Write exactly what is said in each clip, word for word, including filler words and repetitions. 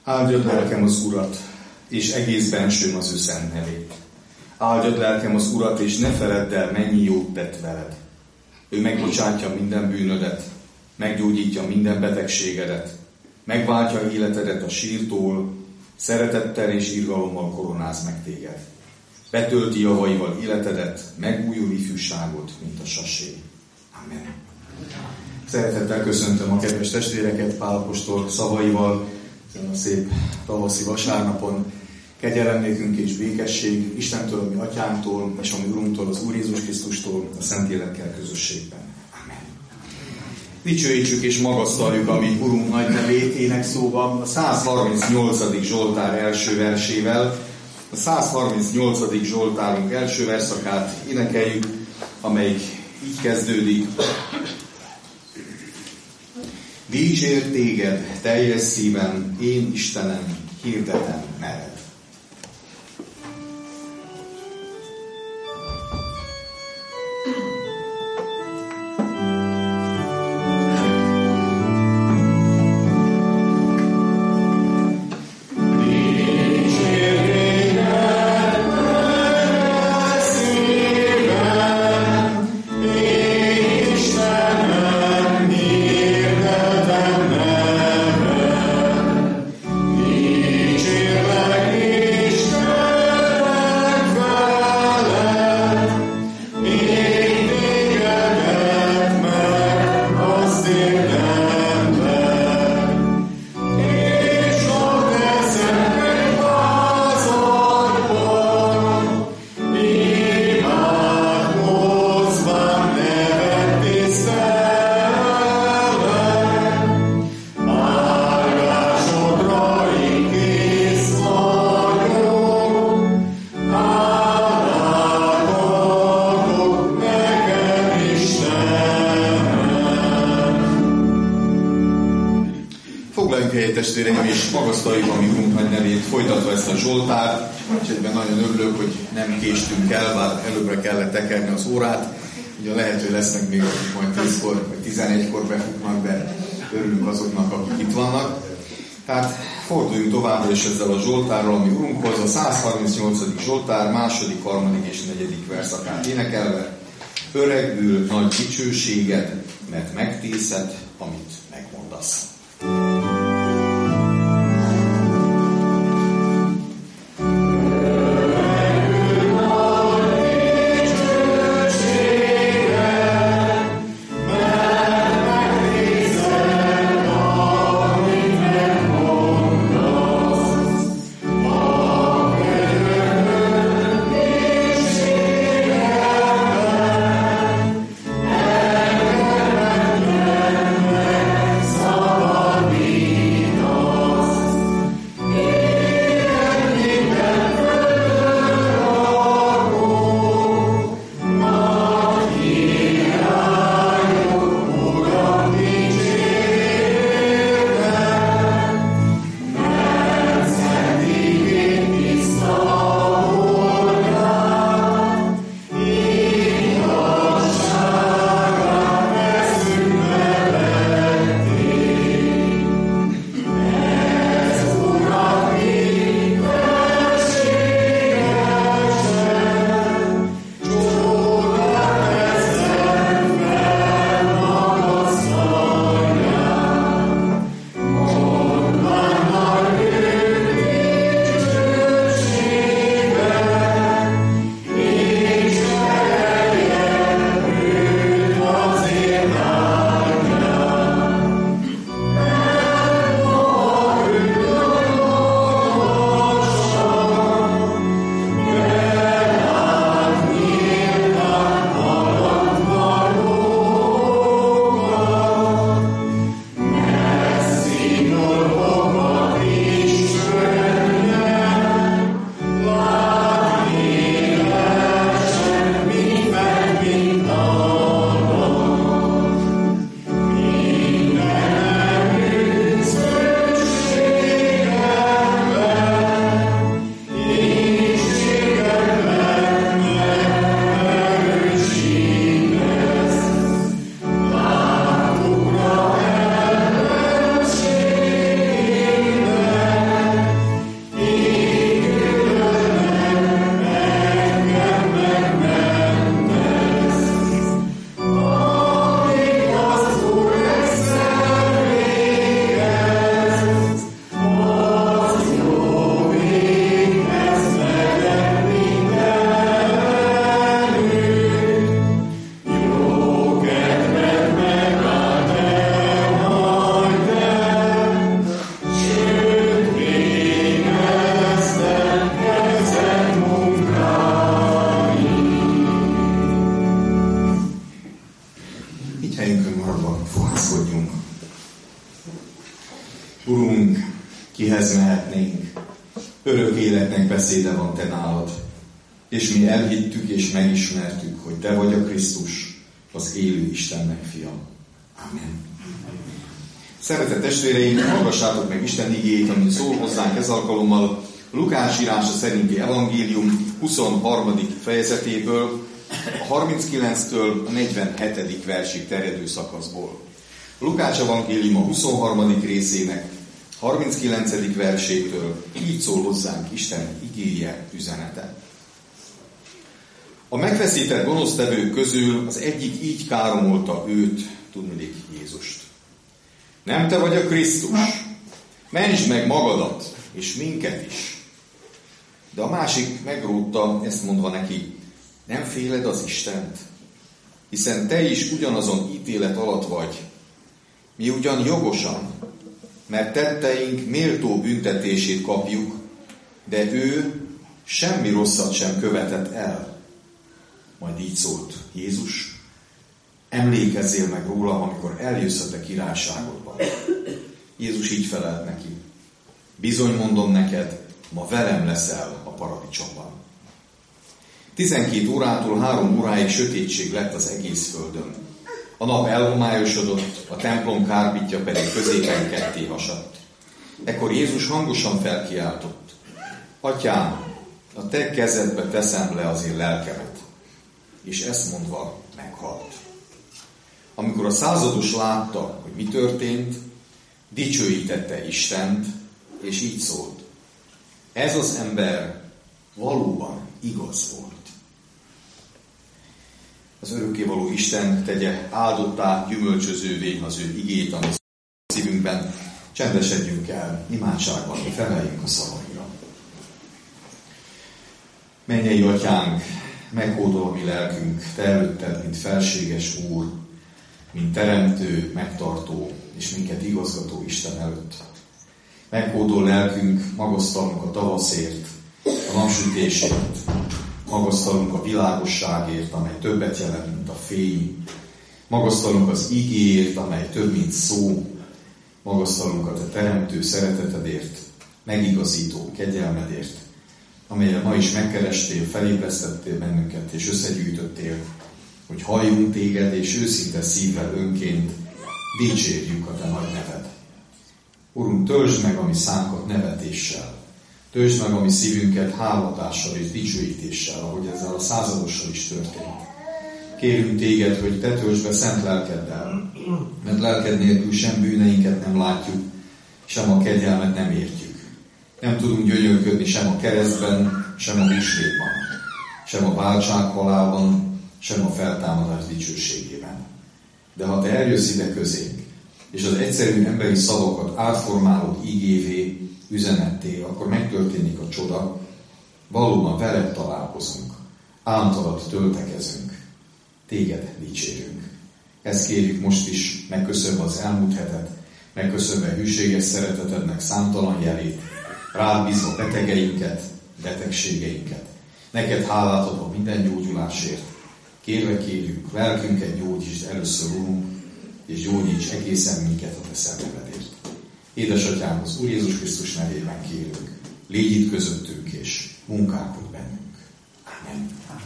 Áldjad lelkem az Urat, és egész bensőm az ő szent nevét. Áldjad lelkem az Urat, és ne feledd el, mennyi jót tett veled. Ő megbocsátja minden bűnödet, meggyógyítja minden betegségedet, megváltja életedet a sírtól, szeretettel és irgalommal koronáz meg téged. Betölti javaival életedet, megújul ifjúságot, mint a sasé. Amen. Szeretettel köszöntöm a kedves testvéreket Pál apostol szavaival ezen a szép tavaszi vasárnapon. Kegyelem nékünk és békesség Istentől, a mi atyánktól, és a mi Urunktól, az Úr Jézus Krisztustól, a Szentlélekkel közösségben. Amen. Dicsőítsük és magasztaljuk a mi Urunk nagy nevét énekszóban a száz harmincnyolcadik Zsoltár első versével. A száz harmincnyolcadik Zsoltárunk első verszakát énekeljük, amelyik így kezdődik. Dicsér téged teljes szívem, én Istenem, hirdetem neved. Testvéreim, és magasztaljuk a mi Urunk nagy nevét, folytatva ezt a Zsoltárt, és egyben nagyon örülök, hogy nem késtünk el, bár előbbre kellett tekerni az órát. Ugye lehet, hogy lesznek még, akik majd tízkor vagy tizenegykor befutnak, de örülünk azoknak, akik itt vannak. Tehát forduljunk továbbra is ezzel a Zsoltárral, ami Urunkhoz, a száz harmincnyolcadik Zsoltár második, harmadik és negyedik verszakát énekelve. Öregbül nagy dicsőséged, mert megtészed, amit megmondasz. Oh Urunk, kihez mehetnénk? Örök életnek beszéde van te nálad. És mi elhittük és megismertük, hogy te vagy a Krisztus, az élő Istennek fia. Amen. Szeretett testvéreim, hallgassátok meg Isten igéjét, amit szól hozzánk ez alkalommal Lukács írása szerinti evangélium huszonharmadik fejezetéből, a harminckilenctől a negyvenhetedik versig terjedő szakaszból. A Lukács evangélium a huszonharmadik részének harminckilencedik versétől így szól hozzánk Isten igéje, üzenete. A megfeszített gonosztevők közül az egyik így káromolta őt, tudniillik Jézust. Nem te vagy a Krisztus, mentsd meg magadat, és minket is. De a másik megrótta, ezt mondva neki, nem féled az Istent, hiszen te is ugyanazon ítélet alatt vagy. Mi ugyan jogosan, mert tetteink méltó büntetését kapjuk, de ő semmi rosszat sem követett el. Majd így szólt Jézus, emlékezzél meg róla, amikor eljössz a te királyságodban. Jézus így felelt neki, bizony mondom neked, ma velem leszel a paradicsomban. Tizenkét órától három óráig sötétség lett az egész földön. A nap elhomályosodott, a templom kárbítja pedig középen ketté hasadt. Ekkor Jézus hangosan felkiáltott, Atyám, a te kezedbe teszem le az én lelkemet. És ezt mondva meghalt. Amikor a százados látta, hogy mi történt, dicsőítette Istent, és így szólt. Ez az ember valóban igaz volt. Az örökkévaló Isten tegye áldottá, gyümölcsözővé az ő igét, ami szívünkben. Csendesedjünk el, imádságban, feleljünk a szavaira. Mennyei Atyánk, meghódol a mi lelkünk, te előtted, mint felséges Úr, mint teremtő, megtartó és minket igazgató Isten előtt. Meghódol lelkünk, magasztalunk a tavaszért, a napsütésért, magasztalunk a világosságért, amely többet jelent, mint a fény, magasztalunk az igéért, amely több, mint szó, magasztalunk a te teremtő szeretetedért, megigazító kegyelmedért, amelyel ma is megkerestél, felébresztettél bennünket, és összegyűjtöttél, hogy halljunk téged, és őszinte szívvel önként dicsérjük a te nagy neved. Urunk, töltsd meg a mi szánkat nevetéssel, töltsd meg a mi szívünket háladással és dicsőítéssel, ahogy ezzel a századossal is történt. Kérünk téged, hogy te töltsd be szent lelkeddel, mert lelked nélkül sem bűneinket nem látjuk, sem a kegyelmet nem értjük. Nem tudunk gyönyörködni sem a keresztben, sem a húsvétban, sem a váltsághalálban, sem a feltámadás dicsőségében. De ha te eljössz ide közénk, és az egyszerű emberi szavakat átformálod ígévé, üzenetté, akkor megtörténik a csoda, valóban veled találkozunk, általat töltekezünk, téged dicsérünk. Ezt kérjük most is, megköszönve az elmúlt hetet, megköszönve hűséges szeretetednek számtalan jelét, rád bízva betegeinket, betegségeinket. Neked hálát adva minden gyógyulásért. Kérve kérjük, lelkünket gyógyítsd először, Urunk, és gyógyíts egészen minket a te szenvedért. Édesatyám, az Úr Jézus Krisztus nevében kérünk, légy itt közöttünk, és munkálkodj bennünk. Amen.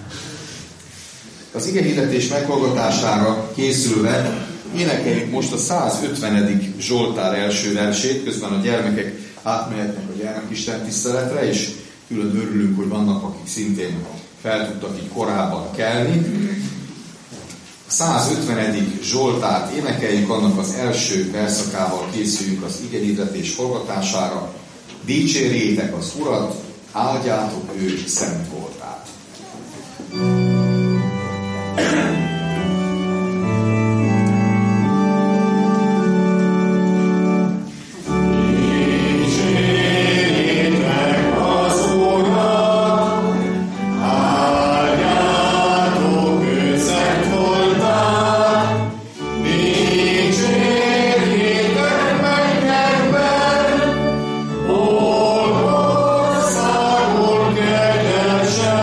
Az igehirdetés meghallgatására készülve énekeljük most a százötvenedik Zsoltár első versét, közben a gyermekek átmehetnek a gyermekisten tiszteletre, és külön örülünk, hogy vannak, akik szintén fel tudtak így korábban kelni. A százötvenedik Zsoltárt énekeljük, annak az első verszakával készüljünk az igehirdetés hallgatására. Dicsérjétek az Urat, áldjátok ő szent voltát. Országul kegyesen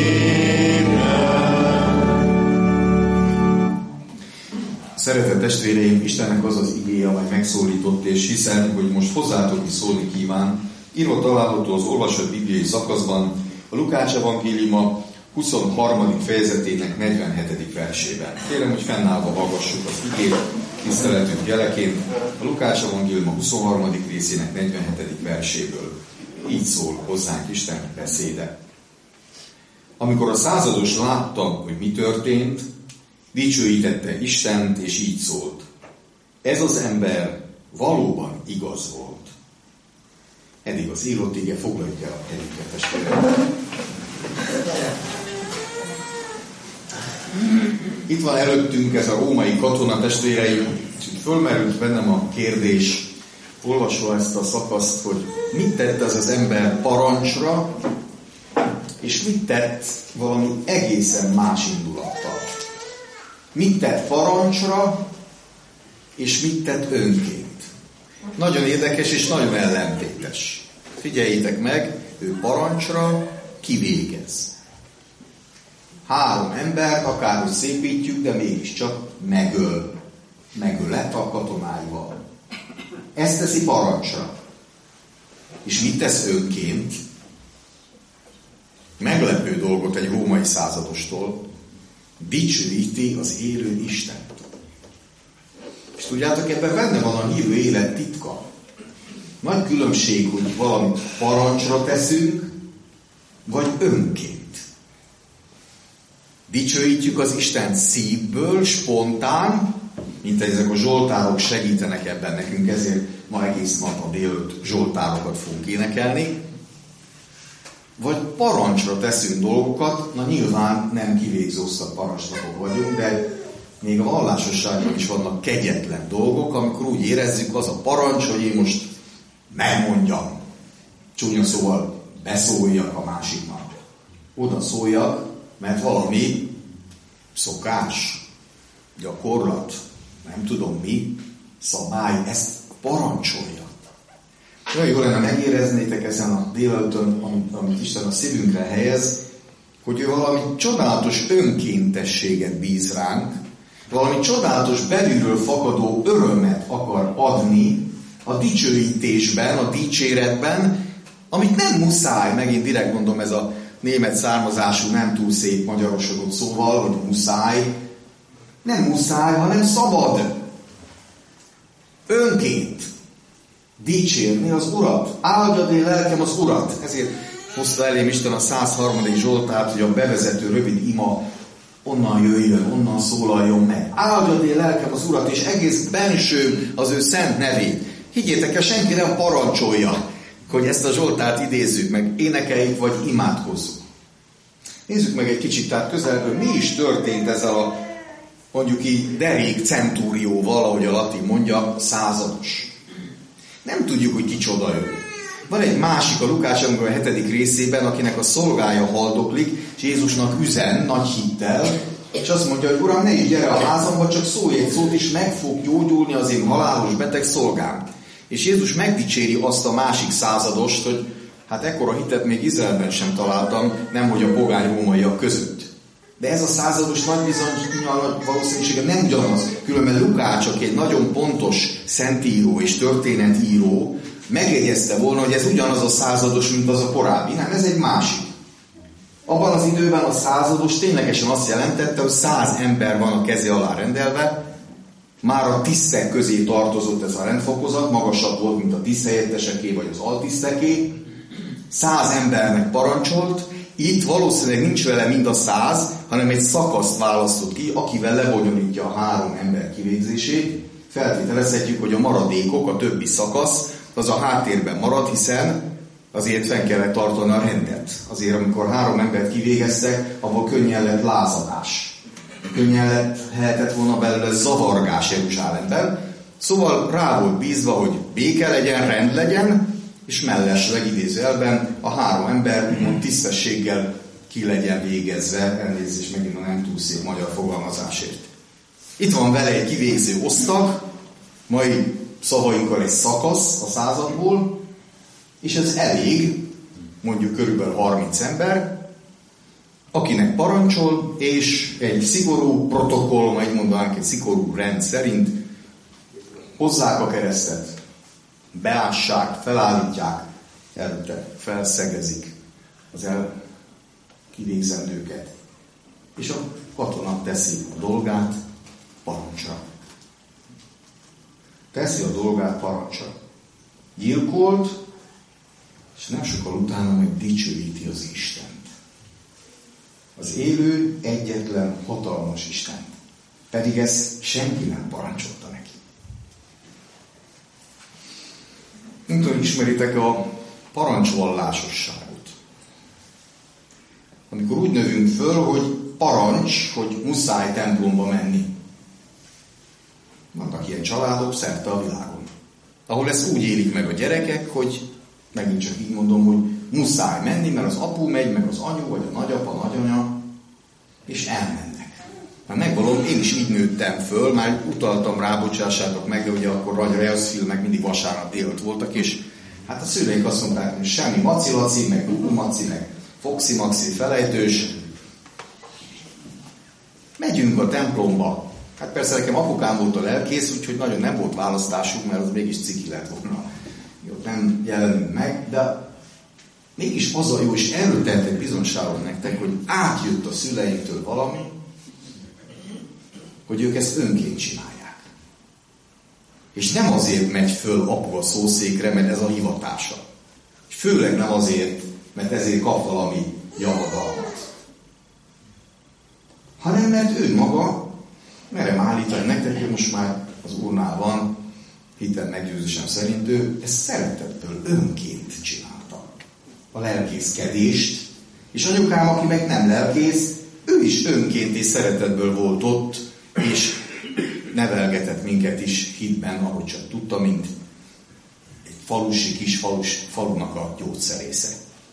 Szeretett testvéreim, Istennek az az igéje, amely megszólított, és hiszem, hogy most hozzátok is szólni kíván. Írva található az olvasott bibliai szakaszban, a Lukács evangéliuma huszonharmadik fejezetének negyvenhetedik versében. Kérem, hogy fennállva hallgassuk az igét, tiszteletünk jeleként, a Lukács evangéliuma huszonharmadik részének negyvenhetedik verséből. Így szól hozzánk Isten beszéde. Amikor a százados látta, hogy mi történt, dicsőítette Istent, és így szólt: ez az ember valóban igaz volt. Eddig az írott ige, foglaljuk el a helyünket, testvérek. Itt van előttünk ez a római katona, testvéreim, és itt fölmerült bennem a kérdés, olvasva ezt a szakaszt, hogy mit tett ez az ember parancsra, és mit tett valami egészen más indulattal. Mit tett parancsra, és mit tett önként. Nagyon érdekes és nagyon ellentétes. Figyeljétek meg, ő parancsra kivégez. Három embert, akárhogy szépítjük, de mégiscsak megöl. Megölet a katonáival. Ezt teszi parancsra. És mit tesz önként? Meglepő dolgot egy római századostól. Dicsőíti az élő Istent. És tudjátok, ebben benne van a hívő élet titka. Nagy különbség, hogy valamit parancsra teszünk, vagy önként. Dicsőítjük az Istent szívből, spontán, mint ezek a zsoltárok segítenek ebben nekünk, ezért ma egész nap a délőtt zsoltárokat fogunk énekelni. Vagy parancsra teszünk dolgokat, na nyilván nem kivégzóztat parancsnokok vagyunk, de még a vallásosságban is vannak kegyetlen dolgok, amikor úgy érezzük, az a parancs, hogy én most megmondjam, csúnya szóval beszóljak a másiknak. Oda szóljak, mert valami szokás, gyakorlat, nem tudom mi, szabály, ezt parancsolja. Olyan jó lenne megéreznétek ezen a délelőttön, amit, amit Isten a szívünkre helyez, hogy ő valami csodálatos önkéntességet bíz ránk, valami csodálatos belülről fakadó örömet akar adni a dicsőítésben, a dicséretben, amit nem muszáj, megint direkt mondom, ez a német származású, nem túl szép magyarosodott szóval, hogy muszáj, nem muszáj, hanem szabad. Önként dicsérni az Urat. Áldjad én lelkem az Urat. Ezért hozta elém Isten a százharmadik Zsoltárt, hogy a bevezető rövid ima onnan jöjjön, onnan szólaljon meg. Áldjad én lelkem az Urat, és egész bensőm az ő szent nevét. Higgyétek el, senki nem parancsolja, hogy ezt a Zsoltárt idézzük meg, énekeljük, vagy imádkozzuk. Nézzük meg egy kicsit, tehát közelből mi is történt ezzel a, mondjuk így, derék centúrióval, ahogy a latin mondja, százados. Nem tudjuk, hogy kicsoda ő. Van egy másik a Lukács evangélium hetedik részében, akinek a szolgája haldoklik, és Jézusnak üzen nagy hittel, és azt mondja, hogy Uram, ne is gyere a házamba, csak szólj egy szót, és meg fog gyógyulni az én halálos beteg szolgám. És Jézus megdicséri azt a másik századost, hogy hát ekkora hitet még Izraelben sem találtam, nemhogy a pogány rómaiak között. De ez a százados nagy bizony, valószínűsége nem ugyanaz. Különben Lukács, aki egy nagyon pontos szentíró és történetíró, megjegyezte volna, hogy ez ugyanaz a százados, mint az a korábbi. Nem, ez egy másik. Abban az időben a százados ténylegesen azt jelentette, hogy száz ember van a keze alá rendelve, már a tisztek közé tartozott ez a rendfokozat, magasabb volt, mint a tiszthelyetteseké vagy az altiszteké. Száz embernek parancsolt, itt valószínűleg nincs vele mind a száz, hanem egy szakaszt választott ki, akivel lebonyolítja a három ember kivégzését. Feltételezhetjük, hogy a maradékok, a többi szakasz, az a háttérben marad, hiszen azért fenn kellett tartani a rendet. Azért, amikor három embert kivégeztek, abból könnyen lett lázadás. Könnyen lett, lehetett volna belőle zavargás Jeruzsálemben. Szóval rá volt bízva, hogy béke legyen, rend legyen, és mellesleg idézőjelben a három ember úgymond tisztességgel ki legyen végezve, elnézést megint a nem túl szép magyar fogalmazásért. Itt van vele egy kivégző osztag, mai szavainkkal egy szakasz a századból, és ez elég, mondjuk körülbelül harminc ember, akinek parancsol, és egy szigorú protokoll, majd mondanánk egy szigorú rend szerint hozzák a keresztet, beássák, felállítják, előtte felszegezik az el kivégzendőket. És a katona teszi a dolgát parancsra. Teszi a dolgát parancsra. Gyilkolt, és nem sokkal utána meg dicsőíti az Istent. Az élő, egyetlen, hatalmas Istent. Pedig ezt senki nem parancsolta neki. Nem tudom, ismeritek a parancsvallásosságot. Amikor úgy növünk föl, hogy parancs, hogy muszáj templomba menni. Vannak ilyen családok szerte a világon, ahol ezt úgy élik meg a gyerekek, hogy megint csak így mondom, hogy muszáj menni, mert az apu megy, meg az anyu, vagy a nagyapa, nagyanya, és elmennek. Már megvalom, én is így nőttem föl, már utaltam rá, bocsássátok meg, de ugye akkor rajzfilmek mindig vasárnap délt voltak, és hát a szüleik azt mondták, hogy semmi maci-laci, meg gugu-maci, meg foxi-maxi felejtős. Megyünk a templomba. Hát persze nekem apukám volt a lelkész, úgyhogy nagyon nem volt választásunk, mert az mégis ciki lett volna. Jó, nem jelenünk meg, de mégis az a jó, és erről tehetek bizonyságot nektek, hogy átjött a szüleimtől valami, hogy ők ezt önként csinálják. És nem azért megy föl apu a szószékre, mert ez a hivatása. És főleg nem azért, mert ezért kap valami javadalmat. Hanem mert ő maga, merem állítani nektek, hogy most már az Úrnál van, hitem meggyőzésem szerint ő ezt szeretetből önként csinálta. A lelkészkedést, és anyukám, aki meg nem lelkész, ő is önként és szeretetből volt ott, és nevelgetett minket is hitben, ahogy csak tudta, mint egy falusi, kis falus, falunak a gyógyszerésze.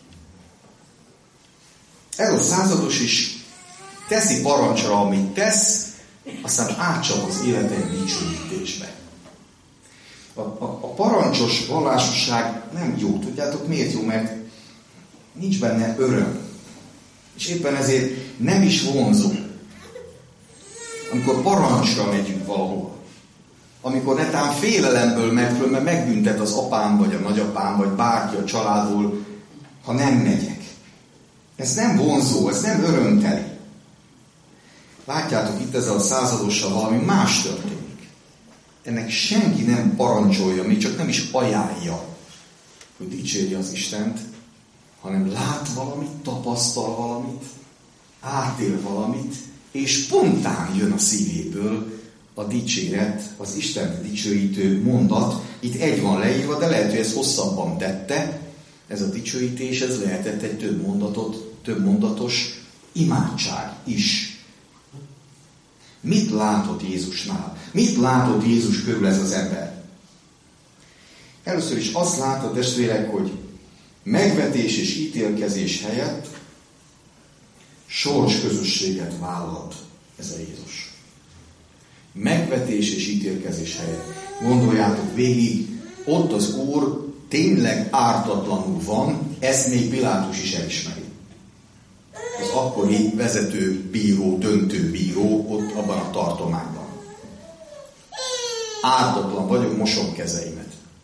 Ez a százados is teszi parancsra, amit tesz, aztán átcsap az életem dicsőítésbe. A, a, a parancsos vallásosság nem jó. Tudjátok miért jó? Mert nincs benne öröm. És éppen ezért nem is vonzó. Amikor parancsra megyünk valahova. Amikor netán félelemből megy föl, mert megbüntet az apám, vagy a nagyapám, vagy bárki a családból, ha nem megyek. Ez nem vonzó, ez nem örömteli. Látjátok, itt ezzel a századossal valami más történik. Ennek senki nem parancsolja, még csak nem is ajánlja, hogy dicsérje az Istent, hanem lát valamit, tapasztal valamit, átél valamit, és spontán jön a szívéből a dicséret, az Istent dicsőítő mondat. Itt egy van leírva, de lehet, hogy ez hosszabban tette. Ez a dicsőítés, ez lehetett egy több mondatot, több mondatos imádság is. Mit látott Jézusnál? Mit látott Jézus körül ez az ember? Először is azt látta, testvérek, hogy megvetés és ítélkezés helyett sors közösséget vállalt ez a Jézus. Megvetés és ítélkezés helyett. Gondoljátok végig, ott az Úr tényleg ártatlanul van, ezt még Pilátus is elismeri. Az akkori vezető bíró, döntő bíró ott abban a tartományban. Ártatlan vagyok, mosom kezeimet.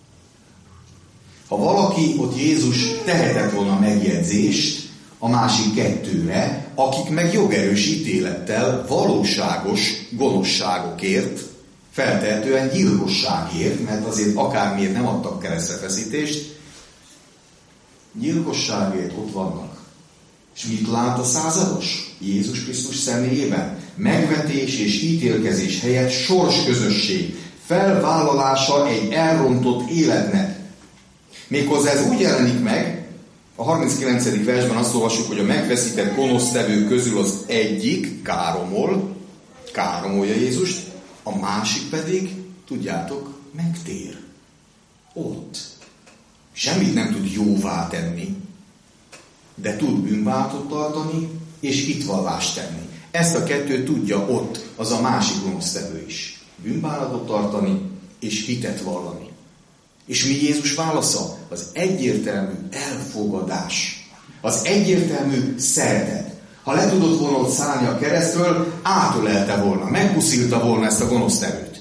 Ha valaki ott Jézus tehetett volna megjegyzést a másik kettőre, akik meg jogerős ítélettel valóságos gonoszságokért, feltehetően gyilkosságért, mert azért akármiért nem adtak keresztrefeszítést, gyilkosságért ott vannak. És mit lát a százados? Jézus Krisztus személyében? Megvetés és ítélkezés helyett sorsközösség, felvállalása egy elrontott életnek. Méghozzá ez úgy jelenik meg, a harminckilencedik versben azt olvassuk, hogy a megfeszített gonosztevők közül az egyik káromol, káromolja Jézust, a másik pedig, tudjátok, megtér. Ott. Semmit nem tud jóvá tenni, de tud bűnbánatot tartani, és hitvallást tenni. Ezt a kettőt tudja ott az a másik gonosztevő is. Bűnbánatot tartani, és hitet vallani. És mi Jézus válasza? Az egyértelmű elfogadás. Az egyértelmű szeretet. Ha le tudott volna ott szállni a keresztről, átölelte volna, megpuszilta volna ezt a gonosztevőt.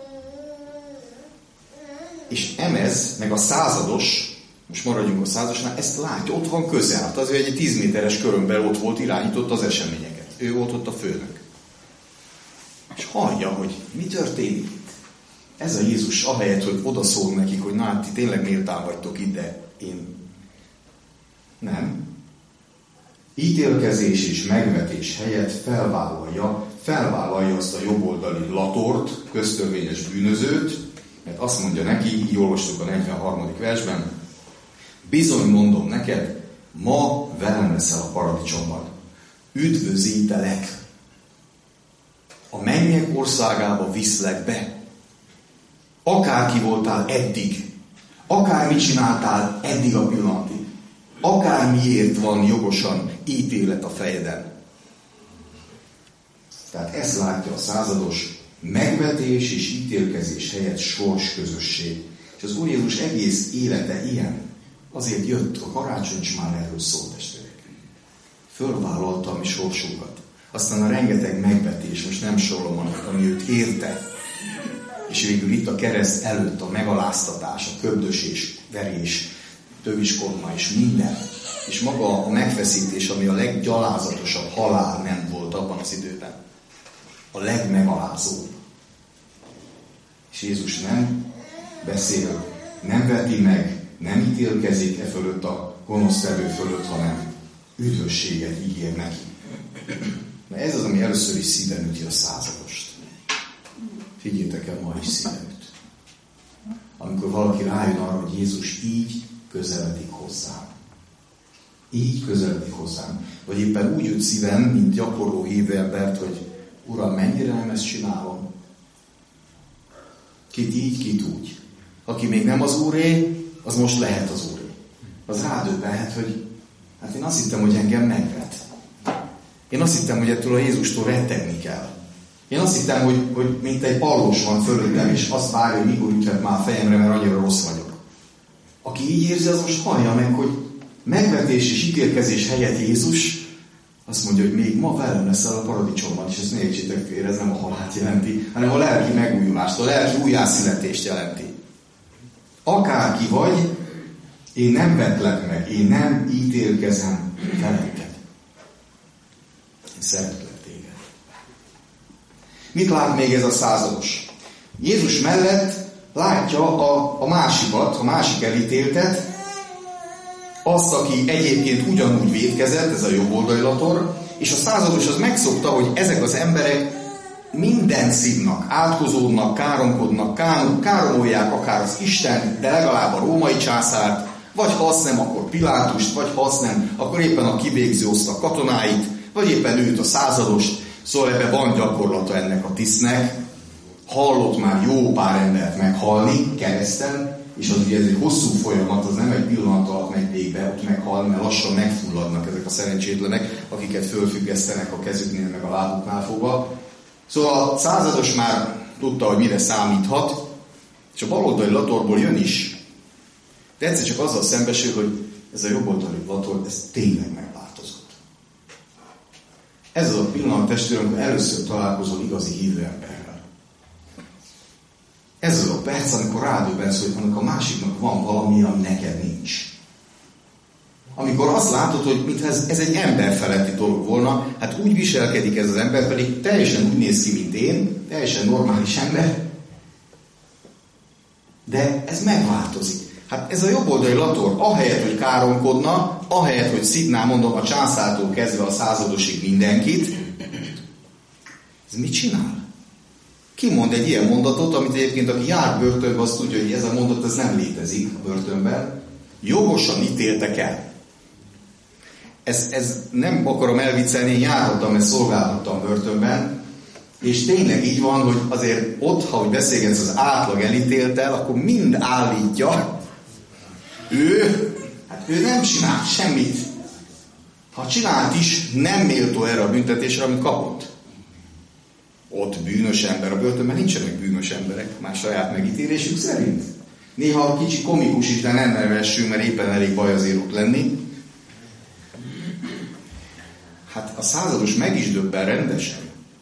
És Emez, meg a százados, most maradjunk a századosnál, ezt látja, ott van közel. Hát azért egy tíz méteres körömben ott volt, irányított az eseményeket. Ő volt ott a főnök. És hallja, hogy mi történik itt. Ez a Jézus ahelyett, hogy odaszól nekik, hogy na, ti tényleg méltán vagytok itt, de én nem. Ítélkezés és megvetés helyett felvállalja, felvállalja azt a jobboldali latort, köztörvényes bűnözőt, mert azt mondja neki, így olvastuk a negyvenharmadik versben, bizony mondom neked, ma velem leszel a paradicsomban. Üdvözítelek. A mennyek országába viszlek be. Akárki voltál eddig, akármit csináltál eddig a pillanatig, akármiért van jogosan ítélet a fejeden. Tehát ezt látja a százados, megvetés és ítélkezés helyett sorsközösség. És az Úr Jézus egész élete ilyen. Azért jött, a karácsony is már erről szólt, testvérek. Fölvállalta a mi sorsunkat. Aztán a rengeteg megvetés, most nem sorolom, ami őt érte. És végül itt a kereszt előtt a megaláztatás, a köbdösés, verés, töviskorma és minden. És maga a megfeszítés, ami a leggyalázatosabb halál nem volt abban az időben. A legmegalázóbb. És Jézus nem beszél, nem veti meg, nem ítélkezik e fölött a gonosztevő fölött, hanem üdvösséget ígér neki. Na ez az, ami először is szíven üti a századost. Figyétek el, ma is szíven üt. Amikor valaki rájön arra, hogy Jézus így közeledik hozzám. Így közeledik hozzám. Vagy éppen úgy üt szíven, mint gyakorló hívő embert, hogy Uram, mennyire nem ezt csinálom? Kit így, kit úgy. Aki még nem az Úré, az most lehet az Úré. Az rádöbbenhet, hogy hát én azt hittem, hogy engem megvet. Én azt hittem, hogy ettől a Jézustól rettegni kell. Én azt hittem, hogy, hogy mint egy pallós van fölöttem, és azt várja, hogy mikor üthet már a fejemre, mert annyira rossz vagyok. Aki így érzi, az most hallja meg, hogy megvetés és ítélkezés helyett Jézus azt mondja, hogy még ma velem leszel a paradicsomban, és ezt ne értsétek félre, ez nem a halált jelenti, hanem a lelki megújulást, a lelki újjászületést jelenti. Akárki vagy, én nem vetlek meg, én nem ítélkezem feletted. Én szeretlek téged. Mit lát még ez a százados? Jézus mellett látja a, a másikat, a másik elítéltet, azt, aki egyébként ugyanúgy vétkezett, ez a jobboldali lator, és a százados az megszokta, hogy ezek az emberek minden szívnak, átkozódnak, káromkodnak, káromolják akár az Isten, de legalább a római császárt, vagy ha azt nem, akkor Pilátust, vagy ha azt nem, akkor éppen a kivégző osztag katonáit, vagy éppen őt, a századost. Szóval ebben van gyakorlata ennek a tisztnek. Hallott már jó pár embert meghalni kereszten, és az ugye ez egy hosszú folyamat, az nem egy pillanat alatt megy végbe, ott meghalni, mert lassan megfulladnak ezek a szerencsétlenek, akiket fölfüggesztenek a kezüknél, meg a lábuknál fogva. Szóval a százados már tudta, hogy mire számíthat, és a baloldali latorból jön is. De egyszer csak azzal szembesül, hogy ez a jobboldali lator, ez tényleg megváltozott. Ez az a pillanat, testvérem, amikor először találkozol igazi hívő emberrel. Ez az a perc, amikor rádöbbensz, hogy annak a másiknak van valami, ami neked nincs. Amikor azt látod, hogy mintha ez, ez egy emberfeletti dolog volna, hát úgy viselkedik ez az ember, pedig teljesen úgy néz ki, mint én, teljesen normális ember, de ez megváltozik. Hát ez a jobboldali lator, ahelyett, hogy káromkodna, ahelyett, hogy szidná, mondom, a császártól kezdve a századosig mindenkit, ez mit csinál? Ki mond egy ilyen mondatot, amit egyébként aki jár börtönbe, azt tudja, hogy ez a mondat ez nem létezik a börtönben. Jogosan ítéltek el. Ez, ez nem akarom elviccelni, én járhattam, mert szolgálhattam börtönben, és tényleg így van, hogy azért ott, ha úgy beszélgetsz az átlag elítéltel, akkor mind állítja, ő, hát ő nem csinált semmit. Ha csinált is, nem méltó erre a büntetésre, amit kapott. Ott bűnös ember, a börtönben nincsenek bűnös emberek, már saját megítélésük szerint. Néha kicsi komikus is, de nem nevessünk, mert éppen elég baj azért ott lenni. Hát a százados meg is döbben rendesen.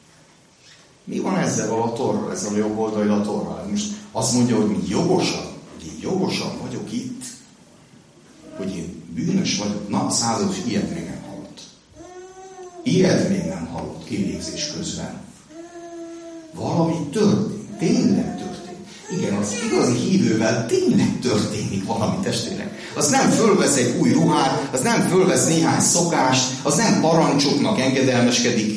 Mi van ezzel a latorral, ezzel a jobb oldali latorral? Most azt mondja, hogy mi jogosan, hogy én jogosan vagyok itt, hogy én bűnös vagyok. Na, a százados ilyet még nem hallott. Ilyet még nem hallott kivégzés közben. Valami történt, tényleg történt. Igen, az igazi hívővel tényleg történik valami, testvérek. Az nem fölvesz egy új ruhát, az nem fölvesz néhány szokást, az nem parancsoknak engedelmeskedik.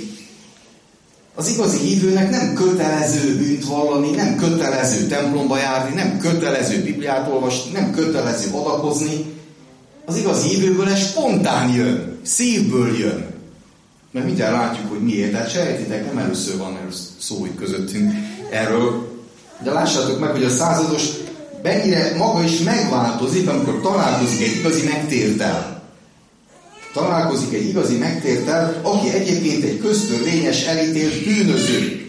Az igazi hívőnek nem kötelező bűnt vallani, nem kötelező templomba járni, nem kötelező Bibliát olvasni, nem kötelező adakozni. Az igazi hívőből ez spontán jön, szívből jön. Mert mindjárt látjuk, hogy miért. Tehát sejtitek, nem először van erről szó itt közöttünk erről. De lássátok meg, hogy a százados mennyire maga is megváltozik, amikor találkozik egy igazi megtérttel. Találkozik egy igazi megtérttel, aki egyébként egy köztörvényes, elítélt bűnöző.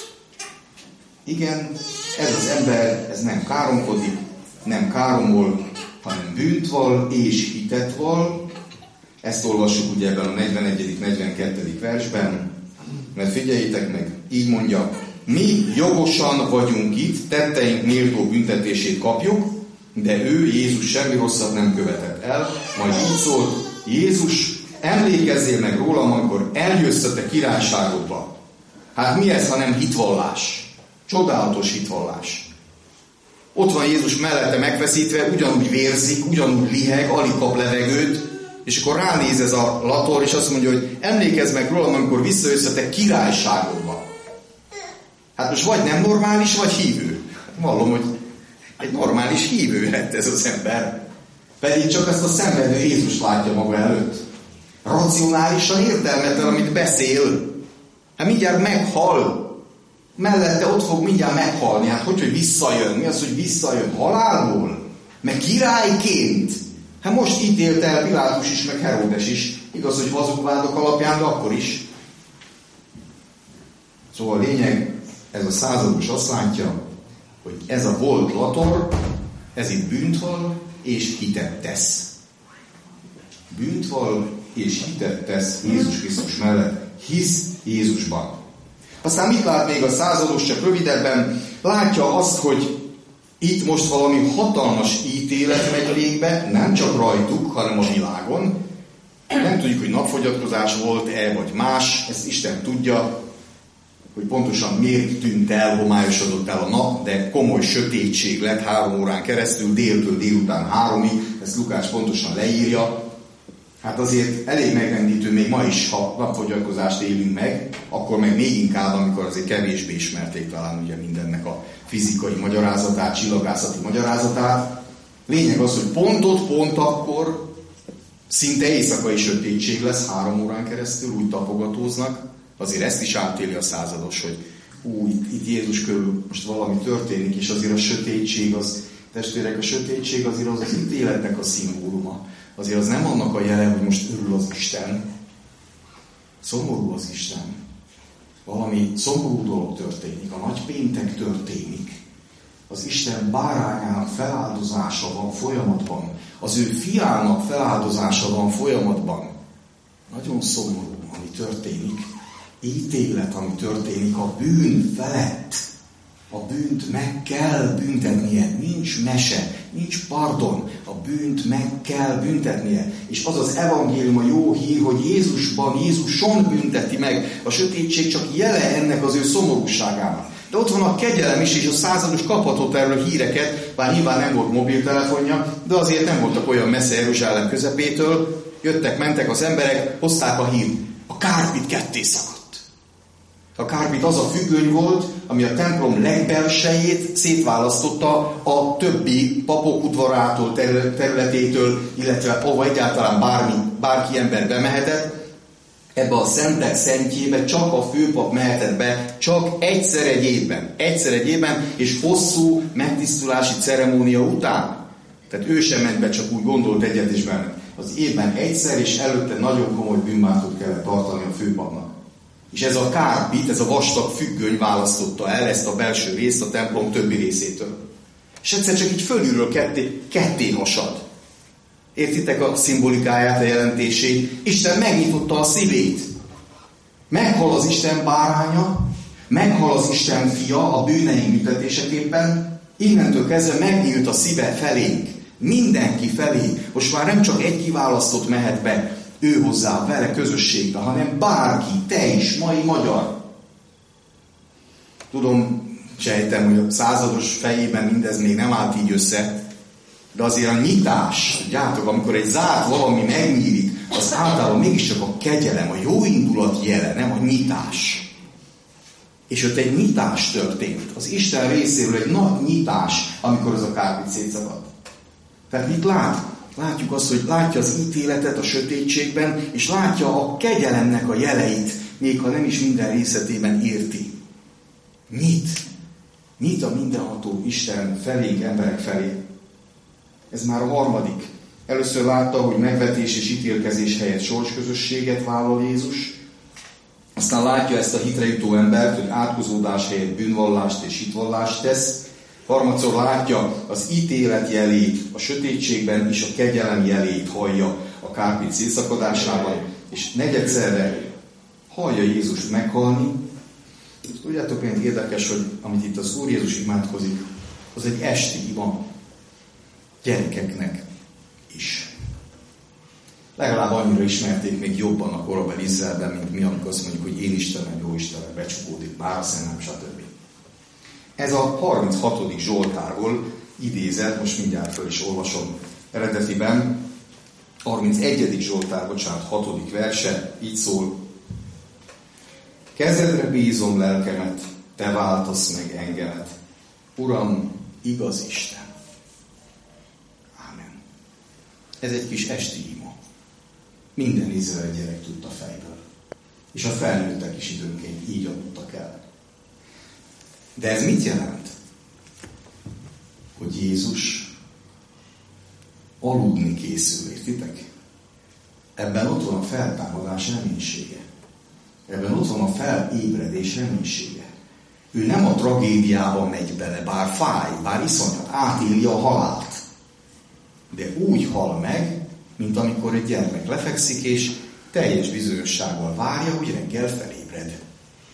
Igen, ez az ember, ez nem káromkodik, nem káromol, hanem bűnt vall és hitet vall. Ezt olvassuk ugye ebben a negyvenegyedik negyvenkettedik versben. Mert figyeljétek meg, így mondja, mi jogosan vagyunk itt, tetteink méltó büntetését kapjuk, de ő, Jézus semmi rosszat nem követett el, majd így szólt, Jézus, emlékezzél meg rólam, amikor eljössz a te királyságodba. Hát mi ez, ha nem hitvallás? Csodálatos hitvallás. Ott van Jézus mellette megfeszítve, ugyanúgy vérzik, ugyanúgy liheg, alig kap levegőt, és akkor ránéz ez a lator, és azt mondja, hogy emlékezz meg rólam, amikor visszajössz a te királyságodba. Hát most vagy nem normális, vagy hívő. Vallom, hogy egy normális hívő lett ez az ember. Pedig csak ezt a szenvedő Jézus látja maga előtt. Racionálisan értelmetlen, amit beszél. Hát mindjárt meghal. Mellette ott fog mindjárt meghalni. Hát hogy, hogy visszajön? Mi az, hogy visszajön? Halálból? Meg királyként? Hát most ítélte el Pilátus is, meg Heródes is. Igaz, hogy hazugvádok alapján, de akkor is. Szóval a lényeg, ez a százados azt látja, hogy ez a volt lator, ez itt bűnt vall, és hitet tesz. Bűnt vall, és hitet tesz Jézus Krisztus mellett. Hisz Jézusban. Aztán mit lát még a százados, csak rövidebben? Látja azt, hogy itt most valami hatalmas ítélet megy végbe, nem csak rajtuk, hanem a világon. Nem tudjuk, hogy napfogyatkozás volt-e, vagy más, ezt Isten tudja, hogy pontosan miért tűnt el, homályosodott el a nap, de komoly sötétség lett három órán keresztül, déltől délután háromig, ezt Lukács pontosan leírja. Hát azért elég megrendítő még ma is, ha napfogyatkozást élünk meg, akkor meg még inkább, amikor azért kevésbé ismerték talán ugye mindennek a fizikai magyarázatát, csillagászati magyarázatát. Lényeg az, hogy pont ott, pont akkor szinte éjszakai sötétség lesz három órán keresztül, úgy tapogatóznak. Azért ezt is átéli a százados, hogy ú, itt, itt Jézus körül most valami történik, és azért a sötétség, az, testvérek, a sötétség azért az az ítéletnek a szimbóluma. Azért az nem annak a jele, hogy most örül az Isten. Szomorú az Isten. Valami szomorú dolog történik, a nagy péntek történik. Az Isten bárányának feláldozása van folyamatban. Az ő fiának feláldozása van folyamatban. Nagyon szomorú, ami történik. Ítélet, ami történik a bűn felett. A bűnt meg kell büntetnie. Nincs mese, nincs pardon. A bűnt meg kell büntetnie. És az az evangélium, a jó hír, hogy Jézusban, Jézuson bünteti meg. A sötétség csak jele ennek az ő szomorúságának. De ott van a kegyelem is, és a százados kaphatott erről híreket, bár nyilván nem volt mobiltelefonja, de azért nem voltak olyan messze Jeruzsálem közepétől. Jöttek, mentek az emberek, hozták a hírt. A kárpit ketté szakadt. A kárpit az a függöny volt, ami a templom legbelsejét szétválasztotta a többi papok udvarától, területétől, illetve ahova egyáltalán bármi, bárki ember bemehetett. Ebbe a szentek szentjébe csak a főpap mehetett be, csak egyszer egy évben. Egyszer egy évben, és hosszú megtisztulási ceremónia után. Tehát ő sem ment be, csak úgy gondolt egyet is benne. Az évben egyszer, és előtte nagyon komoly bűnbántót kellett tartani a főpapnak. És ez a kárpit, ez a vastag függöny választotta el ezt a belső részt a templom többi részétől. És egyszer csak így fölülről ketté, ketté hasad. Értitek a szimbolikáját, a jelentését? Isten megnyitotta a szívét. Meghal az Isten báránya, meghal az Isten fia a bűneink büntetéseképpen, innentől kezdve megnyílt a szíve felénk, mindenki felé. Most már nem csak egy kiválasztott mehet be ő hozzá, vele közösségbe, hanem bárki, te is, mai magyar. Tudom, sejtem, hogy a százados fejében mindez még nem állt így össze, de azért a nyitás, tudjátok, amikor egy zárt valami megnyílik, az általában mégiscsak a kegyelem, a jó indulat jele, nem a nyitás. És ott egy nyitás történt. Az Isten részéről egy nagy nyitás, amikor az a kárpit szétszakadt. Tehát mit lát? Látjuk azt, hogy látja az ítéletet a sötétségben, és látja a kegyelemnek a jeleit, még ha nem is minden részletében érti. Nyit. Nyit a mindenható Isten felénk, emberek felé. Ez már a harmadik. Először látta, hogy megvetés és ítélkezés helyett sorsközösséget vállal Jézus. Aztán látja ezt a hitre jutó embert, hogy átkozódás helyett bűnvallást és hitvallást tesz. Harmadszor látja az ítélet jelét a sötétségben, és a kegyelem jelét hallja a kárpit szétszakadásában. És negyedszerre hallja Jézust meghalni. Tudjátok, milyen érdekes, hogy amit itt az Úr Jézus imádkozik, az egy esti ima gyerekeknek is. Legalább annyira ismerték még jobban a korabeli Izraelben, mint mi, amikor azt mondjuk, hogy én Istenem, jó Istenem, becsukódik, bár a szennem, stb. Ez a harminchatodik Zsoltárból idézett, most mindjárt föl is olvasom eredetiben, harmincegyedik Zsoltár, bocsánat, hatodik verse, így szól. Kezedre bízom lelkemet, te váltasz meg engemet. Uram, igaz Isten. Ámen. Ez egy kis esti ima. Minden izraeli gyerek tudta fejből. És a felnőttek is időnként így adottak el. De ez mit jelent? Hogy Jézus aludni készül, értitek? Ebben ott van a feltámadás reménysége. Ebben ott van a felébredés reménysége. Ő nem a tragédiába megy bele, bár fáj, bár iszonyat, átéli a halált. De úgy hal meg, mint amikor egy gyermek lefekszik, és teljes bizonyossággal várja, hogy reggel felébred.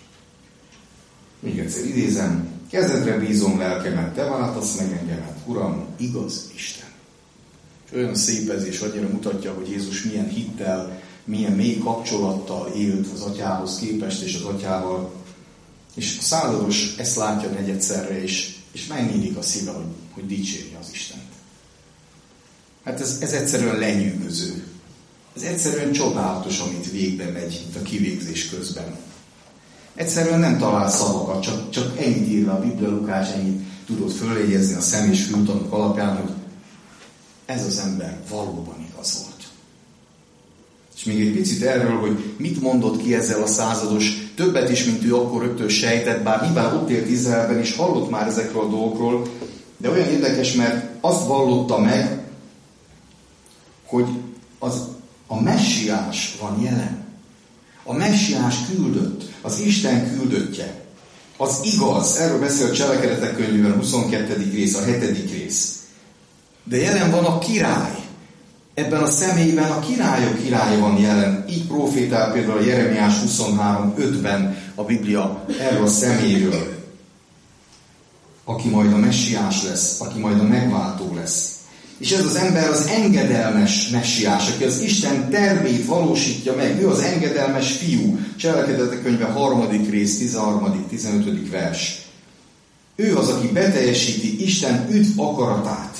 Még egyszer idézem, kezedre bízom lelkemet, te váltasz meg engemet, Uram, igaz Isten. És olyan szép ez, és annyira mutatja, hogy Jézus milyen hittel, milyen mély kapcsolattal élt az atyához képest, és az atyával. És a százados ezt látja negyedszerre, és, és megnyílik a szíve, hogy, hogy dicsérje az Istent. Hát ez, ez egyszerűen lenyűgöző. Ez egyszerűen csodálatos, amit végbe megy itt a kivégzés közben. Egyszerűen nem talál szavakat, csak, csak ennyit ír a Biblia, Lukács, ennyit tudod följegyezni a szem és fültanúk alapján, hogy ez az ember valóban igaz volt. És még egy picit erről, hogy mit mondott ki ezzel a százados, többet is, mint ő akkor rögtön sejtett, bár nyilván ott élt Izraelben, és hallott már ezekről a dolgokról, de olyan érdekes, mert azt vallotta meg, hogy az, a messiás van jelen. A messiás küldött, az Isten küldöttje. Az igaz, erről beszél a Cselekedetek könyvében, a huszonkettedik rész, a hetedik rész. De jelen van a király. Ebben a személyben a királyok királya van jelen. Így profétál például a Jeremiás huszonhárom ötben a Biblia erről a személyről. Aki majd a messiás lesz, aki majd a megváltó lesz. És ez az ember az engedelmes messiás, aki az Isten tervét valósítja meg. Ő az engedelmes fiú. Cselekedetek könyve harmadik rész, tizenharmadik tizenötödik vers. Ő az, aki beteljesíti Isten üdv akaratát.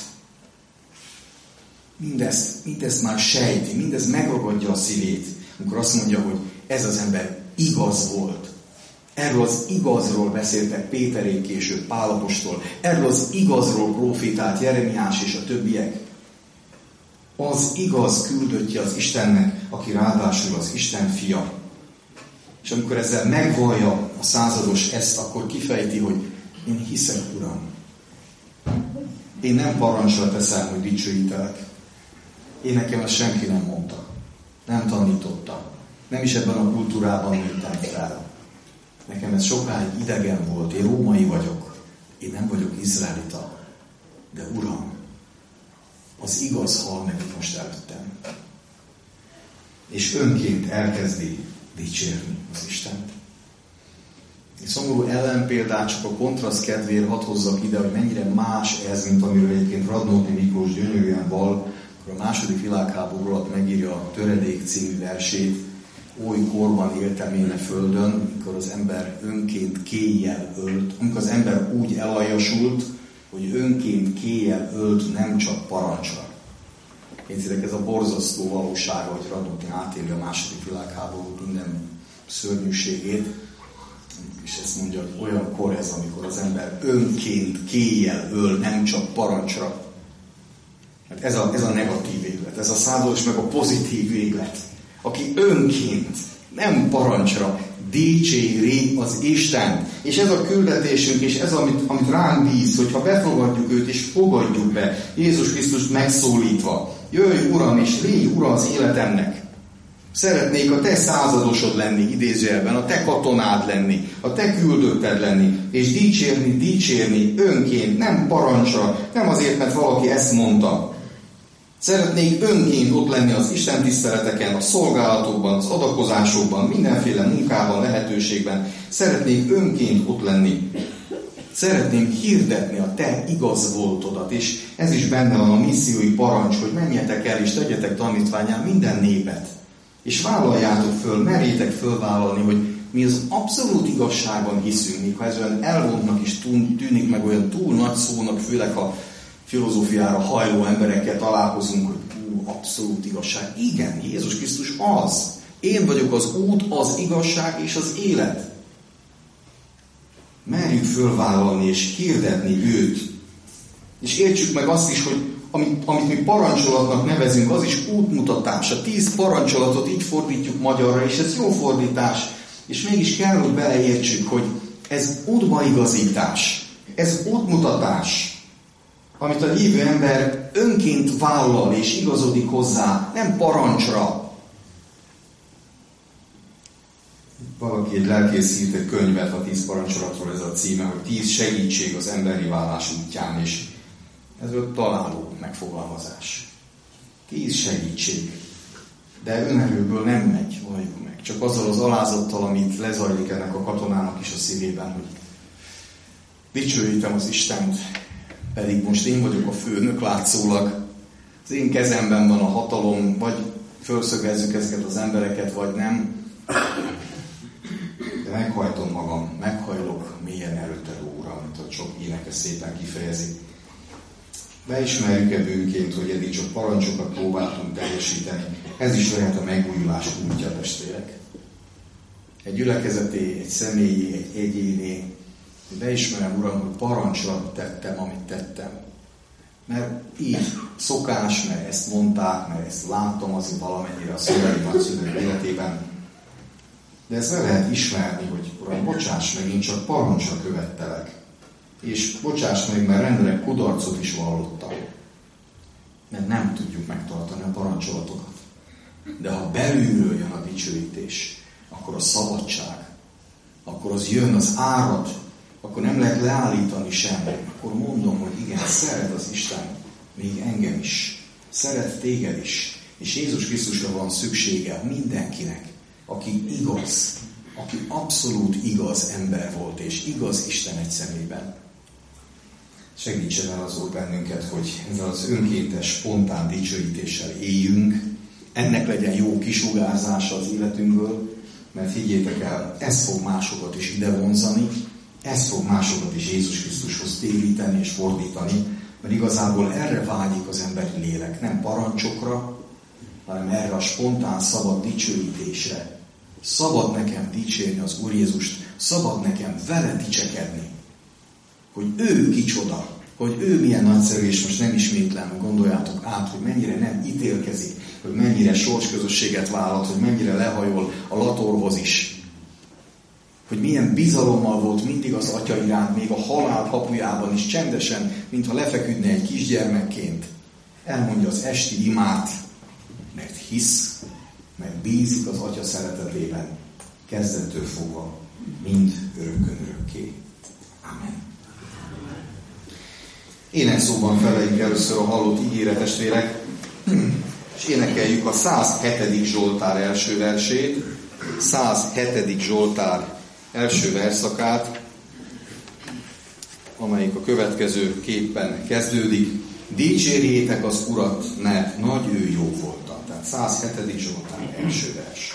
Mindezt, mindezt már sejti, mindez megragadja a szívét, amikor azt mondja, hogy ez az ember igaz volt. Erről az igazról beszéltek Péterék, később Pál apostol. Erről az igazról profétált Jeremiás és a többiek. Az igaz küldöttje az Istennek, aki ráadásul az Isten fia. És amikor ezzel megvallja a százados ezt, akkor kifejti, hogy én hiszek, Uram. Én nem parancsra teszem, hogy dicsőítelek. Én nekem ezt senki nem mondta. Nem tanította. Nem is ebben a kultúrában nőttem fel. Nekem ez sokáig idegen volt. Én római vagyok. Én nem vagyok izraelita. De Uram, az igaz hal meg most előttem. És önként elkezdi dicsérni az Istent. Egy szomorú ellenpéldát csak a kontraszt kedvéért hadd hozzak ide, hogy mennyire más ez, mint amiről egyébként Radnóti Miklós gyönyörűen val, akkor a második világháború alatt megírja a Töredék című versét. Oly korban éltem én a földön, amikor az ember önként kéjjel ölt, amikor az ember úgy elaljasult, hogy önként kéjjel ölt, nem csak parancsra. Képzeljétek, ez a borzasztó valósága, hogy Radnóti átéli a második világháborút minden szörnyűségét, és ezt mondja, hogy olyan kor ez, amikor az ember önként kéjjel öl, nem csak parancsra. Hát ez a, ez a negatív véglet, ez a százados meg a pozitív véglet. Aki önként, nem parancsra dicséri az Istent. És ez a küldetésünk, és ez, amit, amit ránk bíz, hogyha befogadjuk őt, és fogadjuk be, Jézus Krisztust megszólítva. Jöjj, Uram, és légy Ura az életemnek. Szeretnék a te századosod lenni, idézőjelben, a te katonád lenni, a te küldötted lenni, és dicsérni, dicsérni önként, nem parancsra, nem azért, mert valaki ezt mondta. Szeretnék önként ott lenni az Isten tiszteleteken, a szolgálatokban, az adakozásokban, mindenféle munkában, lehetőségben. Szeretnék önként ott lenni. Szeretném hirdetni a te igaz voltodat, és ez is benne van a missziói parancs, hogy menjetek el és tegyetek tanítvánnyá minden népet. És vállaljátok föl, merjétek fölvállalni, hogy mi az abszolút igazságban hiszünk, még ha ez olyan elvontnak is tűnik, meg olyan túl nagy szónak, főleg ha filozófiára hajló emberekkel találkozunk, hogy ú, abszolút igazság. Igen, Jézus Krisztus az. Én vagyok az út, az igazság és az élet. Merjük fölvállalni és hirdetni őt. És értsük meg azt is, hogy amit, amit mi parancsolatnak nevezünk, az is útmutatás. A tíz parancsolatot így fordítjuk magyarra, és ez jó fordítás. És mégis kell, hogy beleértsük, hogy ez útbaigazítás. Ez útmutatás. Amit a hívő ember önként vállal és igazodik hozzá, nem parancsra. Valaki egy lelkész írt egy könyvet a tíz parancsolatról, ez a címe, hogy tíz segítség az emberi válás útján, és ez egy találó megfogalmazás. Tíz segítség. De önerőből nem megy, valljuk meg. Csak azzal az alázattal, amit lezajlik ennek a katonának is a szívében, hogy dicsőítem az Istent, pedig most én vagyok a főnök látszólag, az én kezemben van a hatalom, vagy fölszögezzük ezeket az embereket, vagy nem. De meghajtom magam, meghajlok mélyen előtte, Uram, mint a sok énekes szépen kifejezi. Beismerjük e bűnként, hogy eddig csak parancsokat próbáltunk teljesíteni. Ez is lehet a megújulás útja, testvérek. Egy gyülekezeté, egy személyé, egy egyéné. Beismerem, Uram, hogy parancsra tettem, amit tettem. Mert így szokás, mert ezt mondták, mert ezt láttam azért valamennyire a szülei nagyszülők életében. De ezt le lehet ismerni, hogy Uram, bocsáss meg, én csak parancsra követtelek. És bocsáss meg, mert rendelek kudarcot is vallottam. Mert nem tudjuk megtartani a parancsolatokat. De ha belülről jön a dicsőítés, akkor a szabadság, akkor az jön az árad, akkor nem lehet leállítani sem. Akkor mondom, hogy igen, szeret az Isten, még engem is. Szeret téged is. És Jézus Krisztusra van szüksége mindenkinek, aki igaz, aki abszolút igaz ember volt, és igaz Isten egy szemében. Segítsen el az Úr bennünket, hogy ezzel az önkéntes, spontán dicsőítéssel éljünk, ennek legyen jó kisugárzása az életünkből, mert higgyétek el, ez fog másokat is ide vonzani, ez fog másokat is Jézus Krisztushoz téríteni és fordítani, mert igazából erre vágyik az emberi lélek, nem parancsokra, hanem erre a spontán, szabad dicsőítésre. Szabad nekem dicsérni az Úr Jézust, szabad nekem vele dicsekedni, hogy ő kicsoda, hogy ő milyen nagyszerű, és most nem ismétlem, gondoljátok át, hogy mennyire nem ítélkezik, hogy mennyire sorsközösséget vállalt, hogy mennyire lehajol a latorhoz is. Hogy milyen bizalommal volt mindig az Atya iránt, még a halál kapujában is csendesen, mintha lefeküdne egy kisgyermekként. Elmondja az esti imát, mert hisz, mert bízik az Atya szeretetében, kezdettől fogva, mind örökkön örökké. Amen. Énekszóban feleljük először a hallott ígére, testvérek, és énekeljük a száz hetedik Zsoltár első versét, száz hetedik Zsoltár első verszakát, amelyik a következő képpen kezdődik. Dicsérjétek az Urat, mert nagy ő jó volta. Tehát száz hetedik Zsoltár első vers.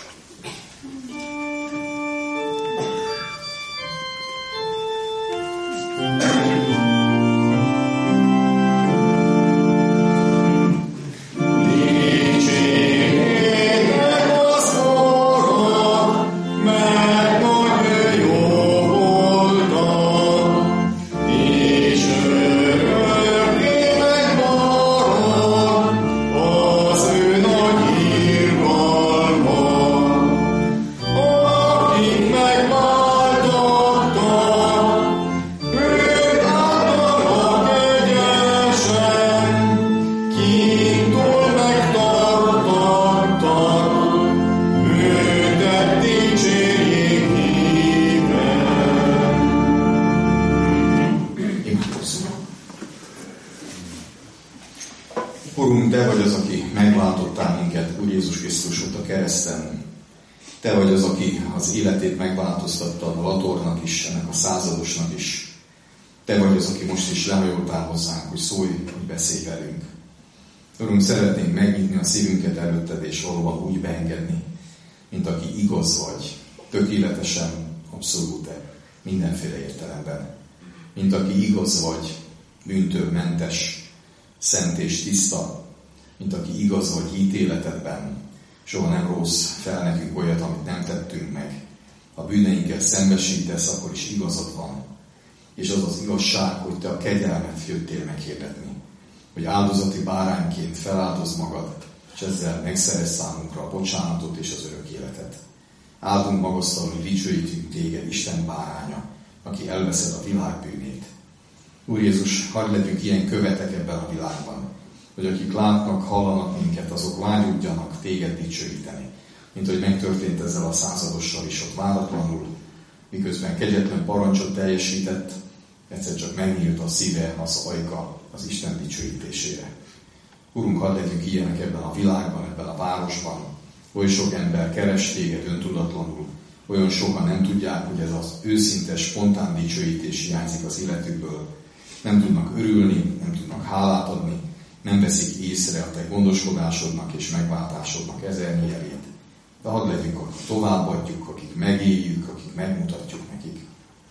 Urunk, Te vagy az, aki megváltottál minket, Úr Jézus Krisztus ott a kereszten. Te vagy az, aki az életét megváltoztatta a Latornak is, ennek a századosnak is. Te vagy az, aki most is lehajoltál hozzánk, hogy szólj, hogy beszélj velünk. Urunk, szeretnénk megnyitni a szívünket előtted, és valóban úgy beengedni, mint aki igaz vagy, tökéletesen, abszolút, mindenféle értelemben. Mint aki igaz vagy, bűntől mentes, szent és tiszta, mint aki igaz vagy ítéletedben, soha nem rossz fel nekünk olyat, amit nem tettünk meg. Ha bűneinkkel szembesítesz, akkor is igazad van. És az az igazság, hogy te a kegyelmet jöttél meghirdetni. Hogy áldozati bárányként feláldozd magad, és ezzel megszerez számunkra a bocsánatot és az örök életet. Áldunk magasztalni, dicsőítünk téged, Isten báránya, aki elveszed a világ bűnét. Úr Jézus, hadd legyünk ilyen követek ebben a világban, hogy akik látnak, hallanak minket, azok vágyódjanak téged dicsőíteni. Mint hogy megtörtént ezzel a századossal is ott váratlanul, miközben kegyetlen parancsot teljesített, egyszer csak megnyílt a szíve, az ajka az Isten dicsőítésére. Urunk, hadd legyünk ilyenek ebben a világban, ebben a városban. Oly sok ember keres téged öntudatlanul, olyan sokan nem tudják, hogy ez az őszinte, spontán dicsőítés hiányzik az életükből. Nem tudnak örülni, nem tudnak hálát adni, nem veszik észre a te gondoskodásodnak és megváltásodnak ezernyi jelét. De hadd legyünk, akik továbbadjuk, akik megéljük, akik megmutatjuk nekik.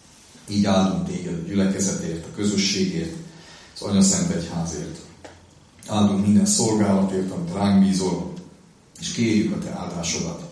Így áldunk téged a gyülekezetért, a közösségért, az Anyaszent Egyházért. Áldunk minden szolgálatért, amit ránk bízol, és kérjük a te áldásodat.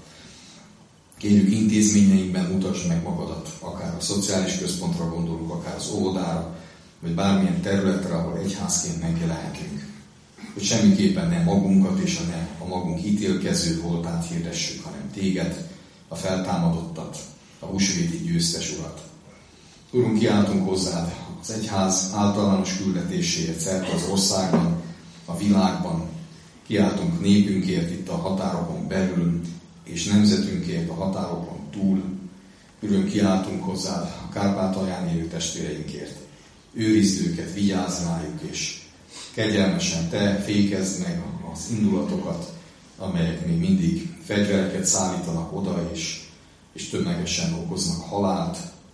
Kérjük, intézményeinkben mutasd meg magadat, akár a szociális központra gondolunk, akár az óvodára, vagy bármilyen területre, ahol egyházként megjelenhetünk. Hogy semmiképpen nem magunkat és a, ne, a magunk ítélkező voltát hirdessük, hanem téged, a feltámadottat, a húsvéti győztes Urat. Urunk, kiáltunk hozzád az egyház általános küldetéséért szerte az országban, a világban. Kiáltunk népünkért itt a határokon belül, és nemzetünkért a határokon túl. Urunk, kiáltunk hozzád a Kárpátalján élő testvéreinkért. Őrizd őket, vigyázz rájuk, és kegyelmesen te fékezd meg az indulatokat, amelyek még mindig fegyvereket szállítanak oda, és, és tömegesen okoznak halált.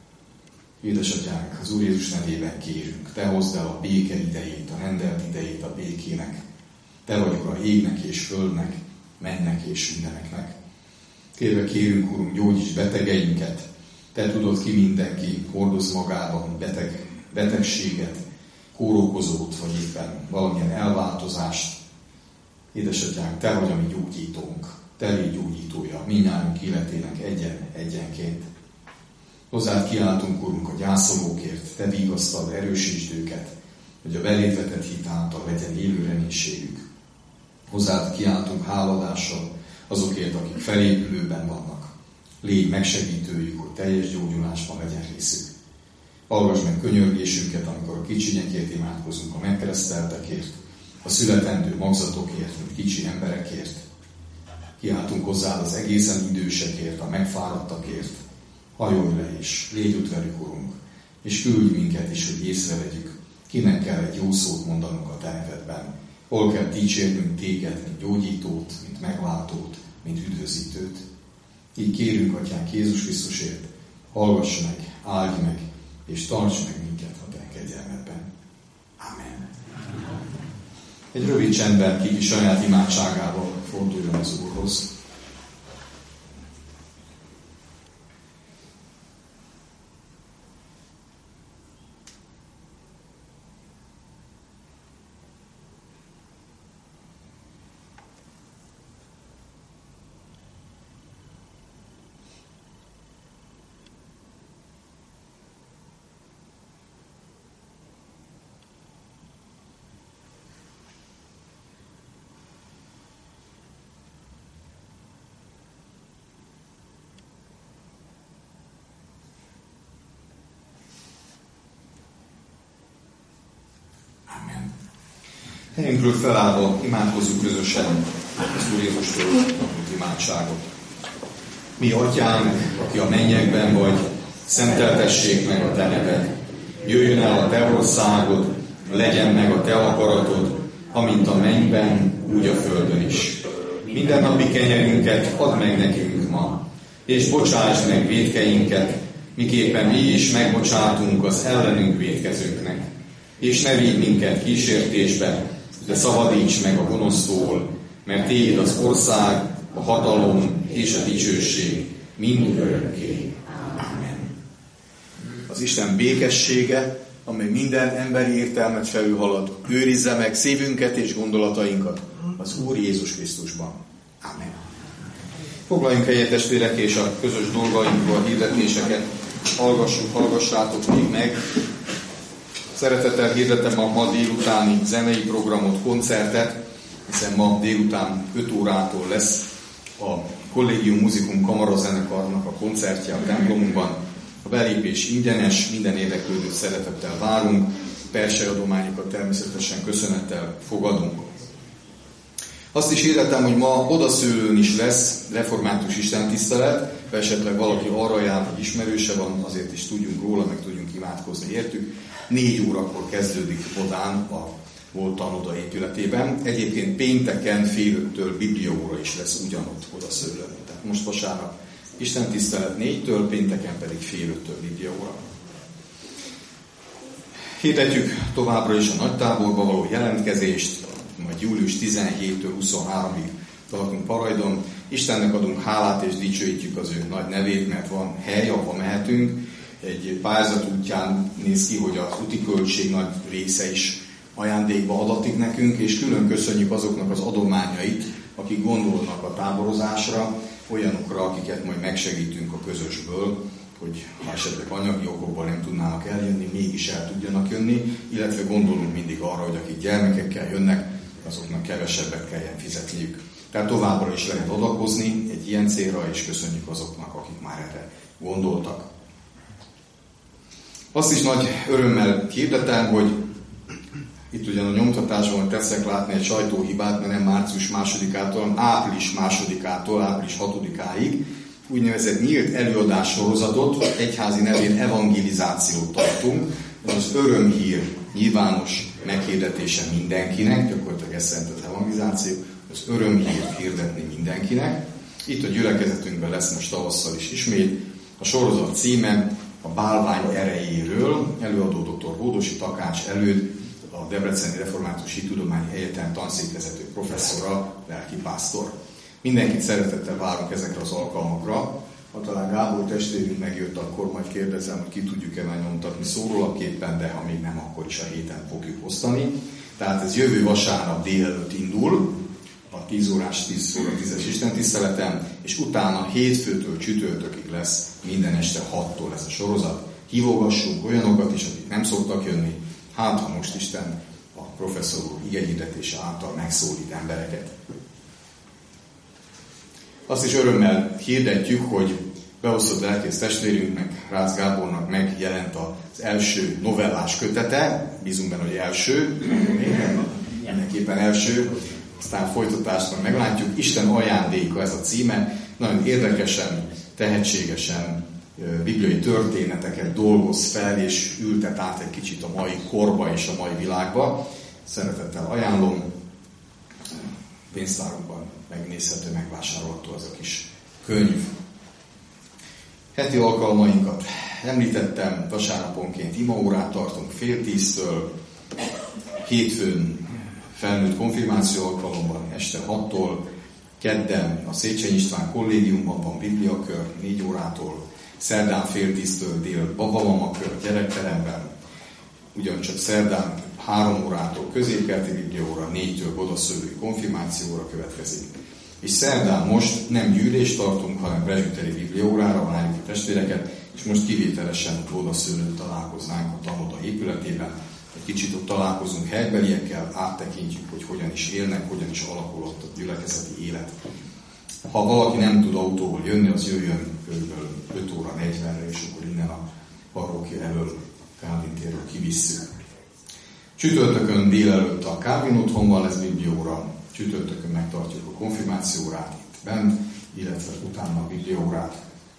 Édesatyánk, az Úr Jézus nevében kérünk, te hozd el a béke idejét, a rendelt idejét a békének. Te vagy Ura égnek és földnek, mennek és mindeneknek. Kérve kérünk, Urunk, gyógyíts betegeinket. Te tudod, ki mindenki hordoz magában beteg, betegséget, kórokozót, vagy éppen valamilyen elváltozást. Édesatyánk, te vagy a mi gyógyítónk, te légy gyógyítója mindnyájunk életének egyen-egyenként. Hozzád kiáltunk, Urunk, a gyászolókért, te vigasztald, erősítsd őket, hogy a beléd vetett hit által legyen élő reménységük. Hozzád kiáltunk háladással azokért, akik felépülőben vannak. Légy megsegítőjük, hogy teljes gyógyulásban legyen részük. Hallgass meg könyörgésünket, amikor a kicsinyekért imádkozunk, a megkereszteltekért, a születendő magzatokért, mint kicsi emberekért. Kiáltunk hozzád az egészen idősekért, a megfáradtakért. Hajolj le és légy ott velük, Urunk, és küldj minket is, hogy észrevegyük, kinek kell egy jó szót mondanunk a te nevedben. Hol kell dicsérnünk téged, mint gyógyítót, mint megváltót, mint üdvözítőt. Így kérünk, Atyánk, Jézus Krisztusért, hallgass meg, áldj meg, és tarts meg minket a te kegyelmedben. Amen. Egy rövid csendben ki saját imádságával forduljon az Úrhoz. Helyünkről felállva imádkozzuk közösen az Úr Jézustól kapott imádságot. Mi, Atyánk, aki a mennyekben vagy, szenteltessék meg a te neved. Jöjjön el a te országod, legyen meg a te akaratod, amint a mennyben, úgy a földön is. Minden napi kenyerünket add meg nekünk ma, és bocsásd meg vétkeinket, miképpen mi is megbocsátunk az ellenünk vétkezőknek. És ne vigy minket kísértésbe, de szabadíts meg a gonosztól, mert tiéd az ország, a hatalom és a dicsőség mind örökké. Amen. Az Isten békessége, amely minden emberi értelmet felülhalad, őrizze meg szívünket és gondolatainkat az Úr Jézus Krisztusban. Amen. Foglaljunk helyet, testvérek, és a közös dolgainkról hirdetéseket hallgassuk, hallgassátok még meg. Szeretettel hirdetem a ma délutáni zenei programot, koncertet, hiszen ma délután öt órától lesz a Collegium Musicum kamarazenekarnak a koncertje a templomunkban. A belépés ingyenes, minden érdeklődőt szeretettel várunk, persely adományokat természetesen köszönettel fogadunk. Azt is hirdetem, hogy ma odaszőlőn is lesz református istentisztelet, ha esetleg valaki arra jár, hogy ismerőse van, azért is tudjunk róla, meg tudjunk imádkozni értük. Négy órakor kezdődik Odán a volt tanoda épületében. Egyébként pénteken fél öttől bibliaóra is lesz ugyanott odaszőlőn. Tehát most vasárnap istentisztelet négytől, pénteken pedig fél öttől bibliaóra. Hirdetjük továbbra is a nagytáborba való jelentkezést, majd július tizenhétől huszonháromig tartunk Parajdon. Istennek adunk hálát és dicsőítjük az ő nagy nevét, mert van hely, ahova mehetünk. Egy pályázat útján néz ki, hogy az úti költség nagy része is ajándékba adatik nekünk, és külön köszönjük azoknak az adományait, akik gondolnak a táborozásra, olyanokra, akiket majd megsegítünk a közösből, hogy ha esetleg anyagi okokból nem tudnának eljönni, mégis el tudjanak jönni, illetve gondolunk mindig arra, hogy akik gyermekekkel jönnek, azoknak kevesebbet kelljen fizetniük. Tehát továbbra is lehet adakozni egy ilyen célra, és köszönjük azoknak, akik már erre gondoltak. Azt is nagy örömmel hirdetem, hogy itt ugyan a nyomtatásban teszek látni egy sajtóhibát, mert nem március másodikától, hanem április másodikától, április hatodikáig úgynevezett nyílt előadás sorozatot, egyházi nevén evangelizációt tartunk. Ez az örömhír nyilvános meghirdetése mindenkinek, gyakorlatilag ez szerint az evangelizáció, az örömhírt hirdetni mindenkinek. Itt a gyülekezetünkben lesz most tavasszal is ismét. A sorozat címe a bálvány erejéről, előadó dr. Hódosi Takács előtt, a Debreceni Református Hittudományi Egyetem tanszékvezető professzora, lelkipásztor. Mindenkit szeretettel várunk ezekre az alkalmakra. Ha talán Gábor testvérünk megjött, akkor majd kérdezem, hogy ki tudjuk-e már nyomtatni szórólapképpen, de ha még nem, akkor is a héten fogjuk osztani. Tehát ez jövő vasárnap délelőtt indul, a tíz órás, tíz óra tízes istentiszteletem, és utána hétfőtől csütörtökig lesz minden este hattól ez a sorozat. Hívogassunk olyanokat is, akik nem szoktak jönni, hát ha most Isten a professzor úr igehirdetése által megszólít embereket. Azt is örömmel hirdetjük, hogy beosztott lelkész testvérünknek, Rácz Gábornak megjelent az első novellás kötete, bízunk benne, hogy első, mindenképpen első, aztán folytatásban meglátjuk. Isten ajándéka ez a címe, nagyon érdekesen, tehetségesen bibliai történeteket dolgoz fel, és ültet át egy kicsit a mai korba és a mai világba. Szeretettel ajánlom, pénztárunkban megnézhető, megvásárolható az a kis könyv. Heti alkalmainkat említettem, vasárnaponként imaórát tartunk fél tíztől, hétfőn felnőtt konfirmáció alkalomban este hattól, kedden a Széchenyi István kollégiumban van bibliakör négy órától, szerdán fél tíztől dél babamamakör gyerekteremben, ugyancsak szerdán három órától középkelti bibliaóra, négytől bodaszülői konfirmációra következik. És szerdán most nem gyűlést tartunk, hanem presbiteri bibliaórára várjuk a testvéreket, és most kivételesen bodaszülőn találkoznánk a tanoda épületében. Egy kicsit ott találkozunk helybeliekkel, áttekintjük, hogy hogyan is élnek, hogyan is alakul ott a gyülekezeti élet. Ha valaki nem tud autóval jönni, az jöjjön kb. öt óra negyvenre, és akkor innen a parókia elől, Kálvin térről kivisszük. Csütörtökön délelőtt a Kálvin otthonban lesz bibliaóra, csütörtökön megtartjuk a konfirmációórát itt bent, illetve utána a bibliaórát.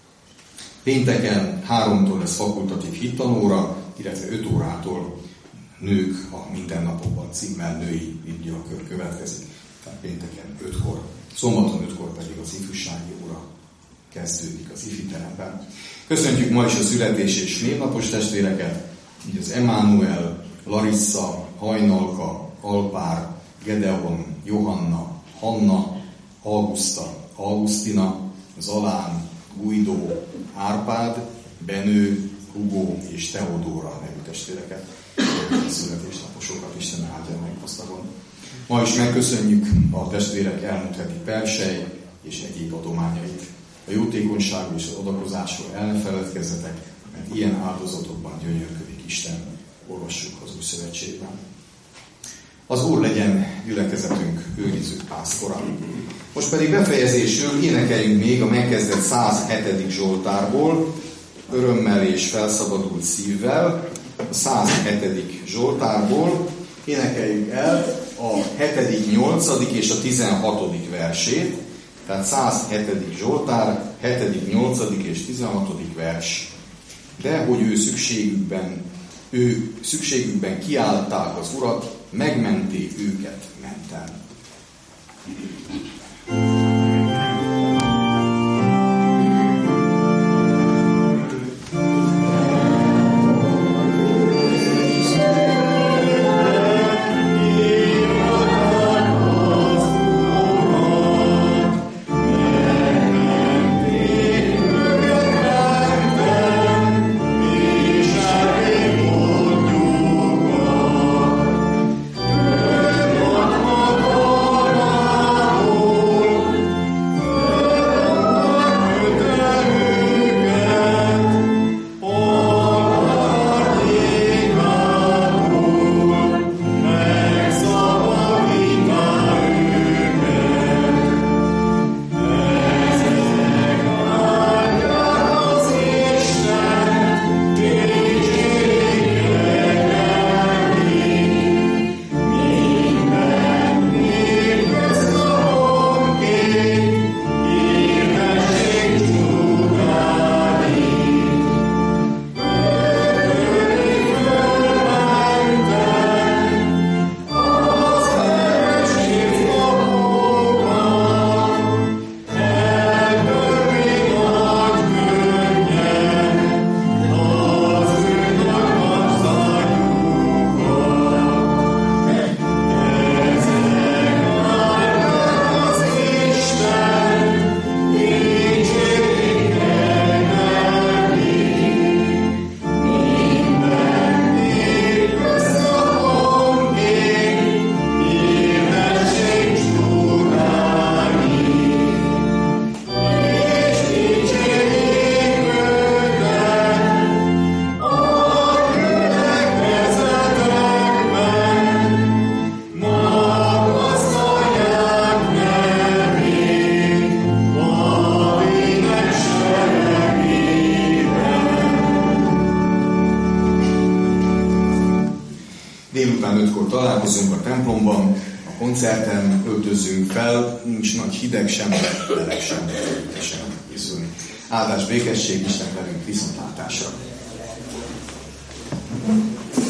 Pénteken háromtól lesz fakultatív hittanóra, illetve öt órától nők a mindennapokban címmel női bibliakör következik. Tehát pénteken ötkor, szombaton ötkor pedig az ifjúsági óra kezdődik az ifiteremben. Köszöntjük ma is a születés és névnapos testvéreket, így az Emmanuel, Larissa, Hajnalka, Alpár, Gedeon, Johanna, Hanna, Augusta, Augustina, Zalán, Guido, Árpád, Benő, Hugo és Teodóra nevű testvéreket, a születésnaposokat Isten áldja meg gazdagon. Ma is megköszönjük a testvérek elmúlt heti persely és egyéb adományait. A jótékonyságról és az adakozásról el ne feledkezzetek, mert ilyen áldozatokban gyönyörködik Isten. Olvassuk az Új Szövetségben. Az Úr legyen gyülekezetünk őriző pásztora. Most pedig befejezésül énekeljünk még a megkezdett száz hetedik Zsoltárból, örömmel és felszabadult szívvel, a száz hetedik Zsoltárból énekeljük el a hetedik, nyolcadik és a tizenhatodik versét, tehát száz hetedik Zsoltár, hetedik, nyolcadik és tizenhatodik vers. De hogy ő szükségükben, ő szükségükben kiállták az Urat, megmenti őket mentem. Délután ötkor találkozunk a templomban, a koncerten öltözünk fel, nincs nagy hideg sem, meleg sem, sem készülni. Áldás, békesség, Isten velünk, viszontlátásra!